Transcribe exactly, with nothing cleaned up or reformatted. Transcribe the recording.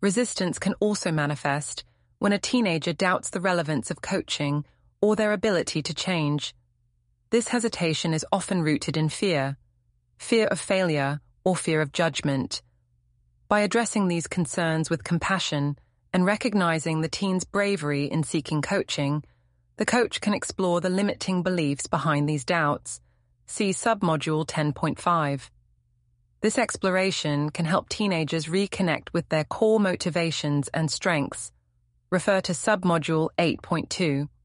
Resistance can also manifest when a teenager doubts the relevance of coaching or their ability to change. This hesitation is often rooted in fear, fear of failure or fear of judgment. By addressing these concerns with compassion and recognizing the teen's bravery in seeking coaching, the coach can explore the limiting beliefs behind these doubts. See Submodule ten point five. This exploration can help teenagers reconnect with their core motivations and strengths. Refer to Submodule eight point two.